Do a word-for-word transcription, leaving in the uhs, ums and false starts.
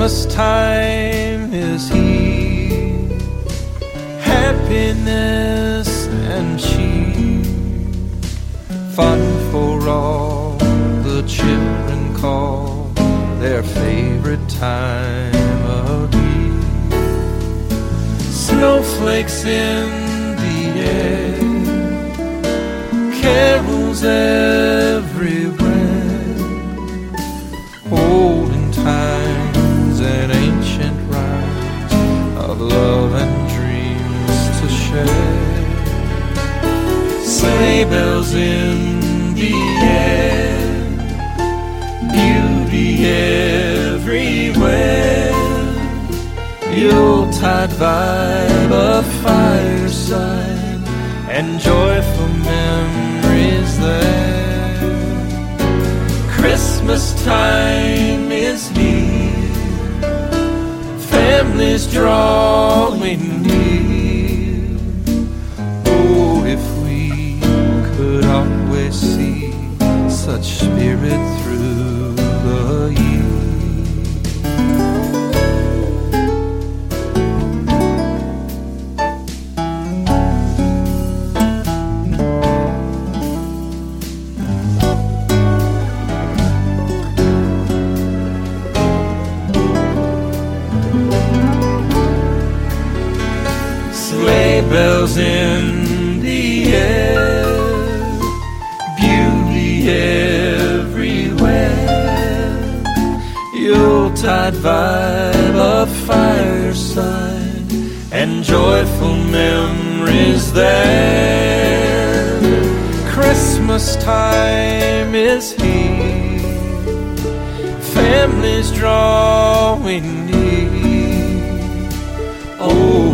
Christmas time is here, happiness and cheer, fun for all the children call their favorite time of year. Snowflakes in the air, carols everywhere, olden times and ancient rhymes of love and dreams to share. Sleigh bells in the air, beauty everywhere, Yuletide vibe of fireside and joyful memories there. Christmas time is near, families drawing near. Oh, if we could always see such spirit through the year. Sleigh bells in the air, beauty everywhere, Yuletide vibe of fireside and joyful memories there. Christmas time is here, families drawing near. Oh,